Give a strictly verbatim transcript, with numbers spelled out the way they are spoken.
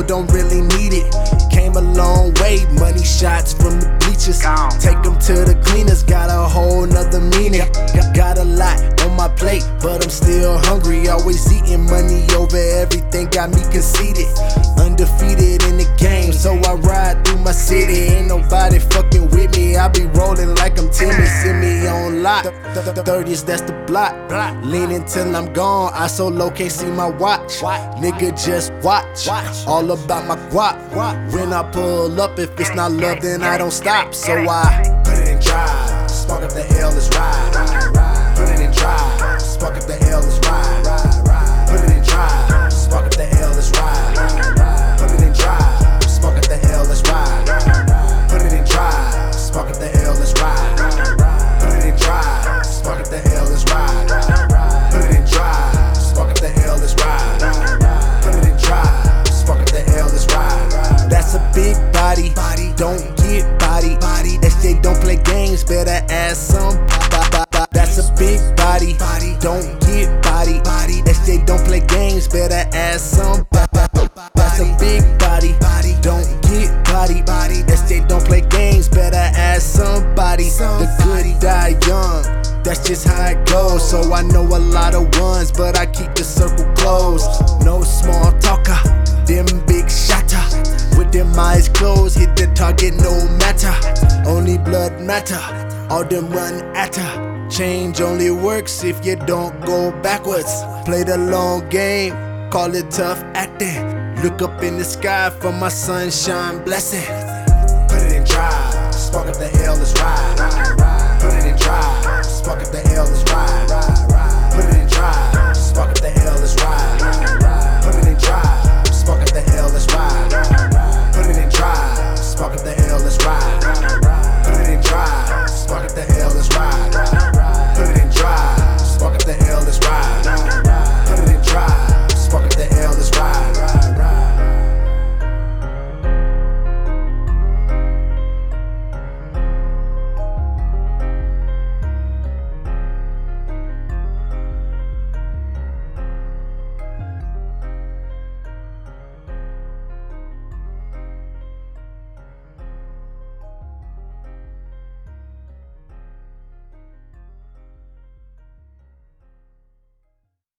don't really need it. Came a long way, money shots from the bleachers. Take them to the cleaners, got a whole nother meaning. Got, got a lot on my plate, but I'm still hungry. Always eating money over everything, got me conceited. Undefeated in the game, so I ride through my city. Ain't nobody fucking with me, I be rolling like I'm Timmy. Send me on lock, thirties, that's the block. Leaning till I'm gone, I so low can't see my watch. Nigga just watch, all about my guap. When I pull up, if it's not love then I don't stop. So I put it in drive, spark up the L, let's ride. Put it in drive, spark up the L, let's ride. Put it in drive, spark up the L, let's ride. Put it in drive, spark up the L, let's ride. Put it in drive, spark up the L, let's ride. Put it in drive, spark up the L, let's ride. Put it in drive, spark up the L, let's ride. Put it in drive, spark up the L, let's ride. That's a big body, don't get body. S J don't play games, better ask some. That's a big body, don't get body. S J don't play games, better ask some. That's a big body, don't get body. S J don't play games, better ask somebody. The good die young, that's just how it goes. So I know a lot of ones, but I keep the circle closed. No small talker, them big shotter. With them eyes closed, hit the target no matter. Only blood matter, all them run at her. Change only works if you don't go backwards. Play the long game, call it tough acting. Look up in the sky for my sunshine blessing. Put it in drive, spark up the L, let's ride. Put it in drive, spark up the L, let's ride.